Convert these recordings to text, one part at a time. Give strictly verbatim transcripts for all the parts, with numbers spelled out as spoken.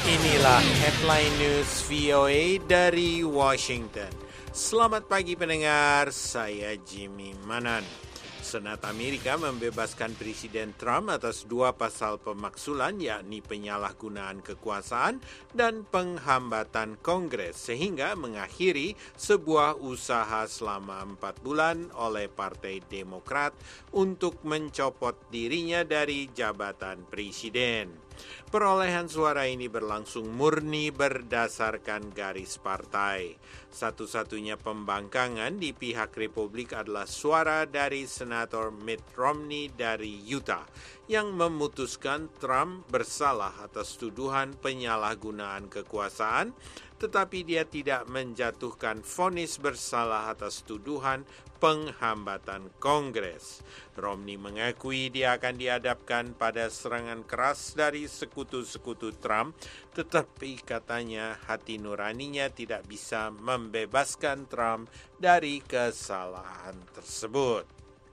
Inilah headline news V O A dari Washington. Selamat pagi pendengar, saya Jimmy Manan. Senat Amerika membebaskan Presiden Trump atas dua pasal pemaksulan, yakni penyalahgunaan kekuasaan dan penghambatan Kongres, sehingga mengakhiri sebuah usaha selama empat bulan oleh Partai Demokrat untuk mencopot dirinya dari jabatan presiden. Perolehan suara ini berlangsung murni berdasarkan garis partai. Satu-satunya pembangkangan di pihak Republik adalah suara dari Senator Mitt Romney dari Utah yang memutuskan Trump bersalah atas tuduhan penyalahgunaan kekuasaan, tetapi dia tidak menjatuhkan vonis bersalah atas tuduhan penghambatan Kongres. Romney mengakui dia akan dihadapkan pada serangan keras dari sekutu-sekutu Trump, tetapi katanya hati nuraninya tidak bisa membebaskan Trump dari kesalahan tersebut.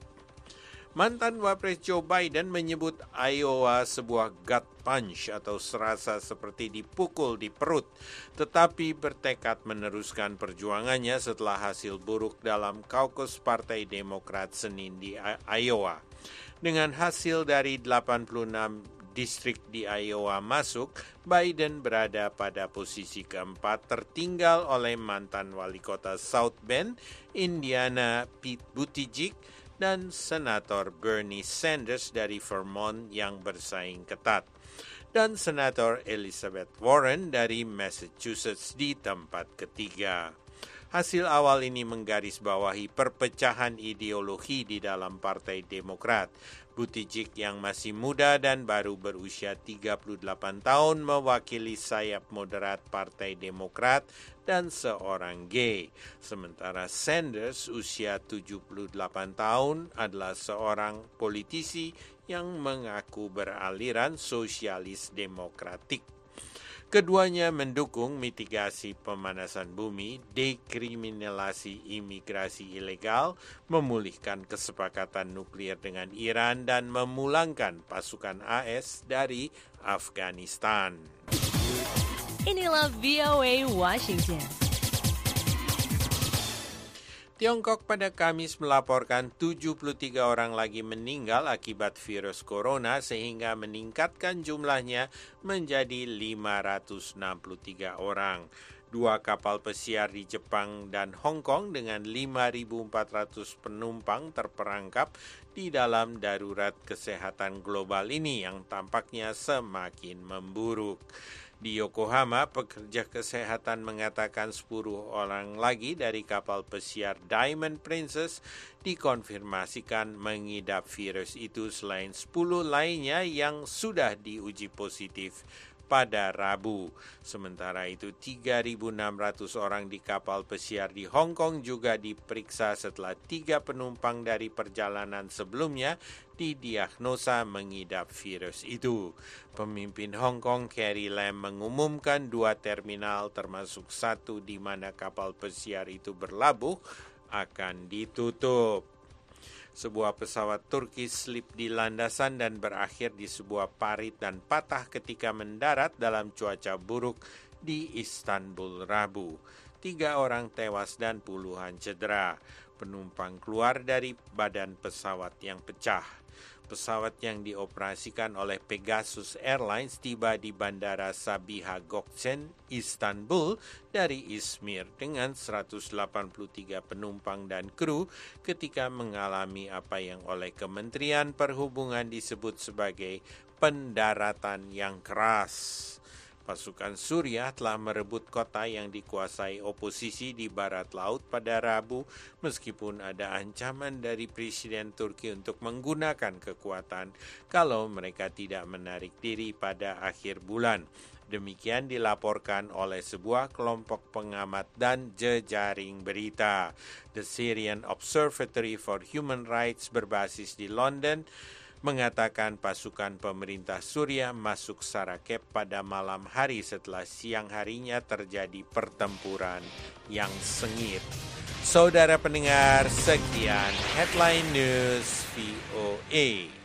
Mantan Wapres Joe Biden menyebut Iowa sebuah gut punch atau serasa seperti dipukul di perut, tetapi bertekad meneruskan perjuangannya setelah hasil buruk dalam kaukus Partai Demokrat Senin di Iowa. Dengan hasil dari delapan puluh enam distrik di Iowa masuk, Biden berada pada posisi keempat, tertinggal oleh mantan wali kota South Bend, Indiana, Pete Buttigieg, dan Senator Bernie Sanders dari Vermont yang bersaing ketat, dan Senator Elizabeth Warren dari Massachusetts di tempat ketiga. Hasil awal ini menggarisbawahi perpecahan ideologi di dalam Partai Demokrat. Buttigieg yang masih muda dan baru berusia tiga puluh delapan tahun mewakili sayap moderat Partai Demokrat dan seorang gay. Sementara Sanders usia tujuh puluh delapan tahun adalah seorang politisi yang mengaku beraliran sosialis demokratik. Keduanya mendukung mitigasi pemanasan bumi, dekriminalisasi imigrasi ilegal, memulihkan kesepakatan nuklir dengan Iran, dan memulangkan pasukan A S dari Afghanistan. Inilah V O A Washington. Tiongkok pada Kamis melaporkan tujuh puluh tiga orang lagi meninggal akibat virus corona sehingga meningkatkan jumlahnya menjadi lima ratus enam puluh tiga orang. Dua kapal pesiar di Jepang dan Hong Kong dengan lima ribu empat ratus penumpang terperangkap di dalam darurat kesehatan global ini yang tampaknya semakin memburuk. Di Yokohama, pekerja kesehatan mengatakan sepuluh orang lagi dari kapal pesiar Diamond Princess dikonfirmasikan mengidap virus itu selain sepuluh lainnya yang sudah diuji positif pada Rabu. Sementara itu, tiga ribu enam ratus orang di kapal pesiar di Hong Kong juga diperiksa setelah tiga penumpang dari perjalanan sebelumnya didiagnosa mengidap virus itu. Pemimpin Hong Kong Carrie Lam mengumumkan dua terminal termasuk satu di mana kapal pesiar itu berlabuh akan ditutup. Sebuah pesawat Turki slip di landasan dan berakhir di sebuah parit dan patah ketika mendarat dalam cuaca buruk di Istanbul Rabu. Tiga orang tewas dan puluhan cedera. Penumpang keluar dari badan pesawat yang pecah. Pesawat yang dioperasikan oleh Pegasus Airlines tiba di Bandara Sabiha Gökçen, Istanbul dari Izmir dengan seratus delapan puluh tiga penumpang dan kru ketika mengalami apa yang oleh Kementerian Perhubungan disebut sebagai pendaratan yang keras. Pasukan Suriah telah merebut kota yang dikuasai oposisi di barat laut pada Rabu, meskipun ada ancaman dari Presiden Turki untuk menggunakan kekuatan kalau mereka tidak menarik diri pada akhir bulan. Demikian dilaporkan oleh sebuah kelompok pengamat dan jejaring berita. The Syrian Observatory for Human Rights berbasis di London mengatakan pasukan pemerintah Suriah masuk Sarakeb pada malam hari setelah siang harinya terjadi pertempuran yang sengit. Saudara pendengar, sekian Headline News V O A.